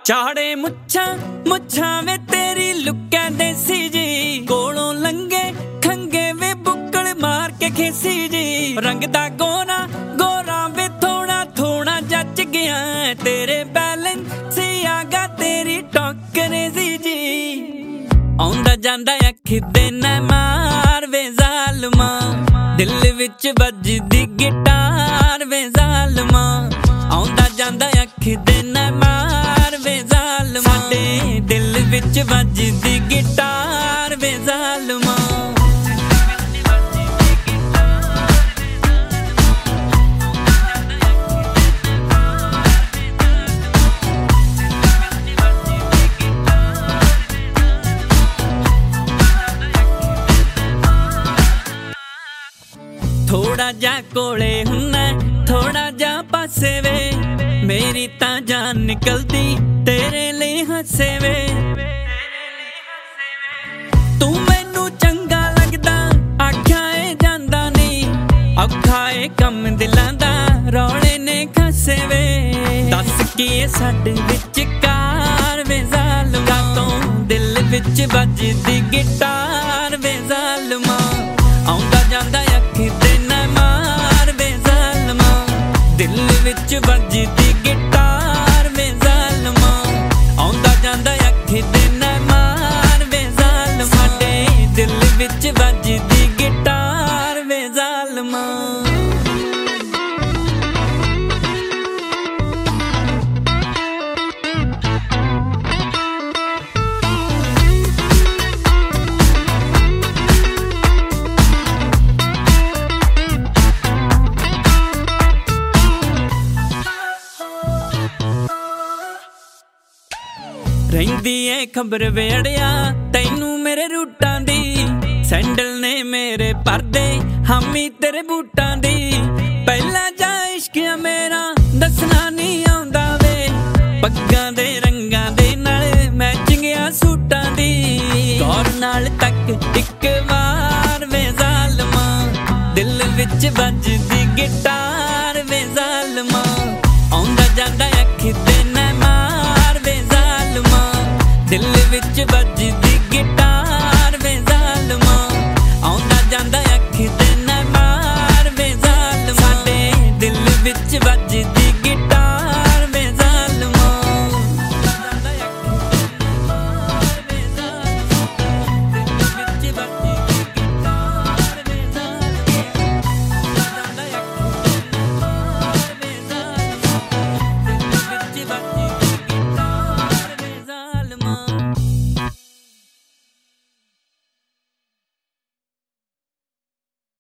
ਚਾੜੇ ਮੁੱਛਾਂ ਵੇ ਤੇਰੀ ਲੁੱਕਾਂ ਦੇਸੀ ਜੀ, ਕੋਲੋਂ ਲੰਗੇ ਖੰਗੇ ਵੇ ਬੁੱਕਲ ਮਾਰ ਕੇ ਖੇਸੀ ਜੀ। ਰੰਗ ਦਾ ਗੋਰਾ ਵੇ ਥੋੜਾ ਜੱਚ ਗਿਆ, ਤੇਰੇ ਬੈਲੈਂਸ ਆਗਾ ਤੇਰੀ ਟੋਕਰੇਜ਼ੀ ਜੀ। ਆਉਂਦਾ ਜਾਂਦਾ ਅੱਖ ਦੇ ਨਾ ਮਾਰ ਵੇ ਜ਼ਾਲਮਾ, ਦਿਲ ਵਿੱਚ ਵੱਜਦੀ ਗਿਟਾਰ ਵੇ ਜ਼ਾਲਮਾ। ਆਉਂਦਾ ਜਾਂਦਾ ਅੱਖ ਦੇ ਨਾ ਮਾਰ ਵੇ ਜ਼ਾਲਮਾ, ਸਾਡੇ ਦਿਲ ਵਿੱਚ ਵੱਜਦੀ ਗਿਟਾਰ ਵੇ ਜ਼ਾਲਮਾ। ਥੋੜਾ ਜਾ ਕੋਲੇ ਹੁੰਨਾ, ਥੋੜਾ ਜਾ ਪਾਸੇ ਵੇ, ਮੇਰੀ ਤਾਂ ਜਾਨ ਨਿਕਲਦੀ ਤੇਰੇ ਲਈ ਹੱਸੇ ਵੇ। ਤੂੰ ਮੈਨੂੰ ਚੰਗਾ ਲੱਗਦਾ, ਆਖਿਆ ਏ ਜਾਂਦਾ ਨੀ, ਔਖਾ ਏ ਕੰਮ ਦਿਲਾਂ ਦਾ, ਰੌਲੇ ਨੇ ਖਾਸੇ ਵੇ। ਦੱਸ ਕੀ ਏ ਸਾਡੇ ਵਿਚਕਾਰ ਵੇ ਜ਼ਾਲਮਾ, ਤੋਂ ਦਿਲ ਵਿੱਚ ਵੱਜਦੀ ਗਿਟਾਰ ਵੇ ਜ਼ਾਲਮਾ। ਆਉਂਦਾ ਜਾਂਦਾ ਅੱਖ ਦੇ ਨਾ ਮਾਰ ਵੇ ਜ਼ਾਲਮਾ, ਦਿਲ ਵਿੱਚ ਵੱਜਦੀ ਗਿਟਾਰ ਵੇ ਜ਼ਾਲਮਾ। ਆਉਂਦਾ ਜਾਂਦਾ ਅੱਖ ਦੇ ਨਾ ਮਾਰ ਵੇ ਜ਼ਾਲਮਾ, ਸਾਡੇ ਦਿਲ ਵਿੱਚ ਵੱਜਦੀ ਗਿਟਾਰ ਵੇ ਜ਼ਾਲਮਾ। ਰਹਿੰਦੀ ਏ ਖਬਰ ਵੇੜਿਆ ਤੈਨੂੰ ਮੇਰੇ ਰੂਟਾਂ ਦੀ, ਸੈਂਡਲ ਨੇ ਮੇਰੇ ਪਰਦੇ ਹਾਮੀ ਤੇਰੇ ਬੂਟਾਂ ਦੀ। ਪਹਿਲਾਂ ਜਾ ਇਸ਼ਕ ਮੇਰਾ ਦੱਸਣਾ ਨਹੀਂ ਆਉਂਦਾ ਵੇ, ਪੱਗਾਂ ਦੇ ਰੰਗਾਂ ਦੇ ਨਾਲ ਮੈਚਿੰਗ ਆ ਸੂਟਾਂ ਦੀ। ਗੌਰ ਨਾਲ ਤੱਕ ਇੱਕ ਵਾਰ ਵੇ ਜ਼ਾਲਮਾ, ਦਿਲ ਵਿੱਚ ਵੱਜਦੀ ਗਿਟਾਰ ਵੇ ਜ਼ਾਲਮਾ। ਆਉਂਦਾ ਜਾਂਦਾ ਅੱਖ ਦੇ ਨਾ ਮਾਰ ਵੇ ਜ਼ਾਲਮਾ, ਦਿਲ ਵਿੱਚ ਵੱਜਦੀ